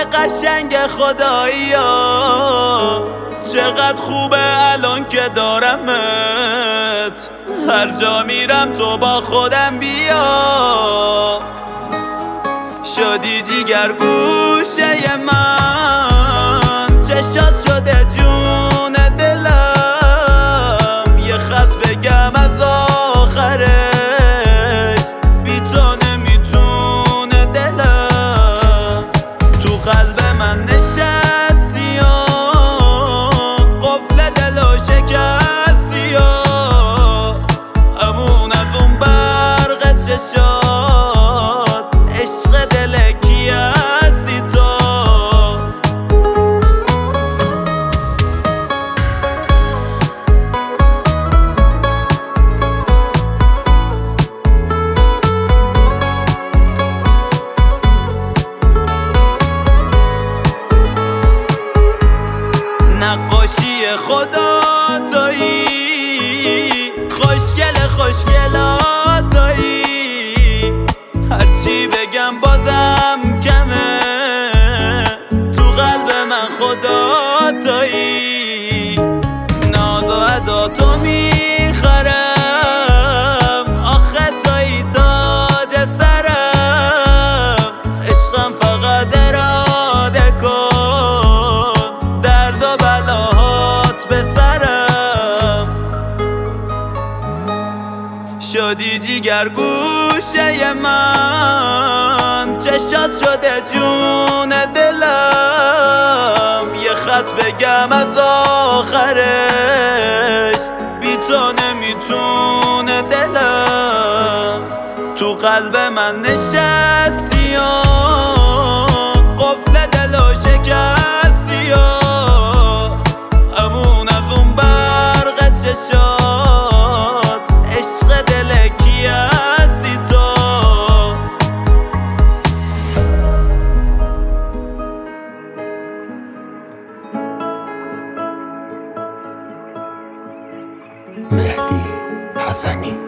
قشنگ خدایی ها، چقدر خوبه الان که دارمت. هر جا میرم تو با خودم بیا، شدی جیگر گوشه من، چشات شده جون دلم. یه خط بگم از آخرش، بی تو نمیتونه دلم. تو قلب من نشستی و قفل دلو شکستی و امون از اون برق چشات، عشق دل کی هستی تو. نقاشی خدا تویی، خوشگل خوشگلاتایی. هرچی بگم بازم کمه، تو قلب من خدا تویی. ناز و ادا تو میخرم، آخه تویی تاج سرم. عشقم فقط اراده کن، درد و بلاهات به سرم. شدی جیگر گوشه من، چشات شده جون دلم. یه خط بگم از آخرش، بی تو نمیتونه دلم. تو قلب من نشستی و قفل دلو شکستی و امون از اون برق چشات، عشق دل کی هستی تو. مهدی حسنی.